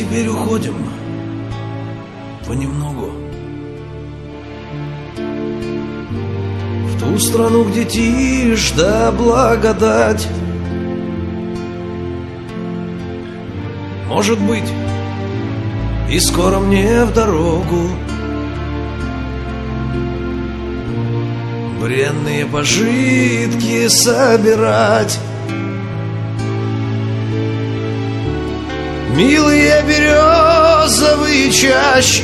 теперь уходим понемногу в ту страну, где тишь да благодать. Может быть, и скоро мне в дорогу бренные пожитки собирать. Милые березовые чащи,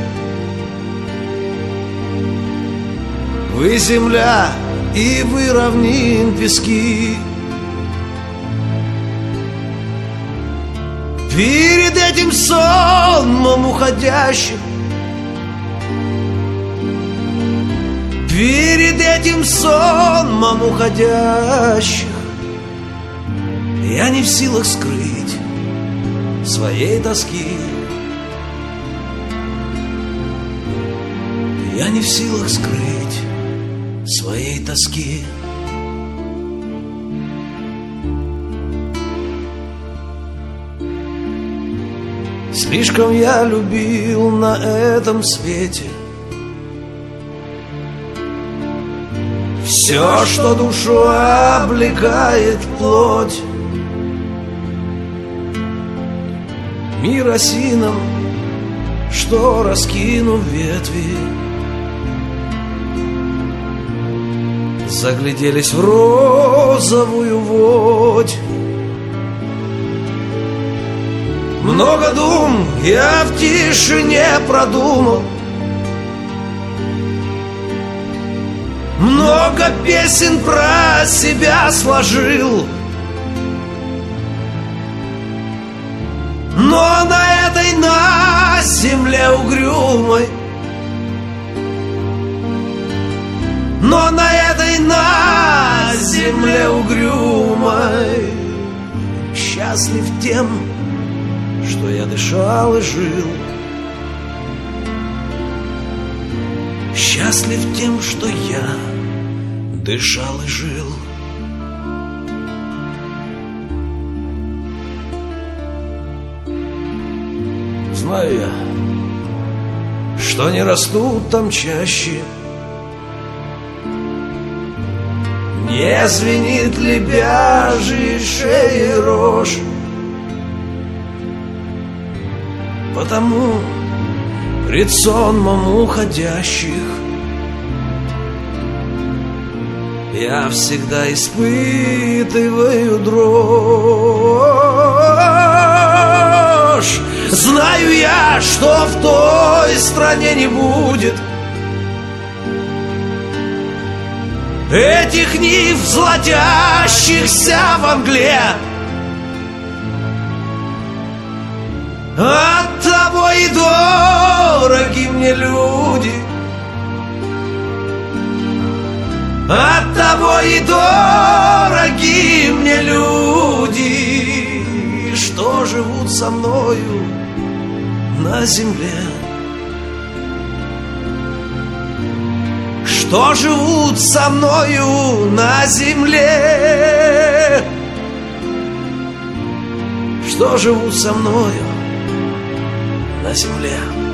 вы земля и вы равнин пески. Перед этим сонмом уходящим, перед этим сонмом уходящих, я не в силах скрыть своей тоски. Я не в силах скрыть своей тоски. Слишком я любил на этом свете все, что душу облекает плоть. Мир осином, что, раскинув ветви, загляделись в розовую водь. Много дум я в тишине продумал, много песен про себя сложил. Но на этой, на земле угрюмой, но на этой, на земле угрюмой счастлив тем, что я дышал и жил. Счастлив тем, что я дышал и жил. Знаю я, что не растут там чаще, не звенит лебяжьей шеи рожь. Потому пред сонмом уходящих я всегда испытываю дрожь. Знаю я, что в той стране не будет этих нив, золотящихся во мгле. Оттого и дороги мне люди, оттого и дороги мне люди, что живут со мною на земле, что живут со мною на земле, что живут со мною на земле.